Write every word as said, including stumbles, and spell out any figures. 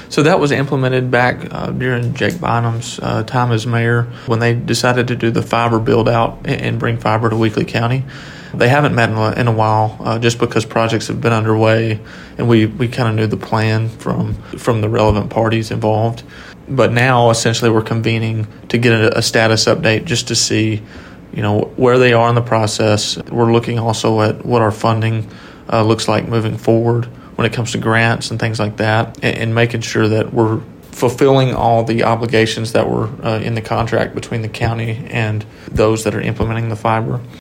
So that was implemented back uh, during Jake Bynum's uh, time as mayor when they decided to do the fiber build out and, and bring fiber to Weakley County. They haven't met in a, in a while uh, just because projects have been underway, and we, we kind of knew the plan from from the relevant parties involved. But now essentially we're convening to get a, a status update just to see, you know, where they are in the process. We're looking also at what our funding uh, looks like moving forward when it comes to grants and things like that, and, and making sure that we're fulfilling all the obligations that were uh, in the contract between the county and those that are implementing the fiber.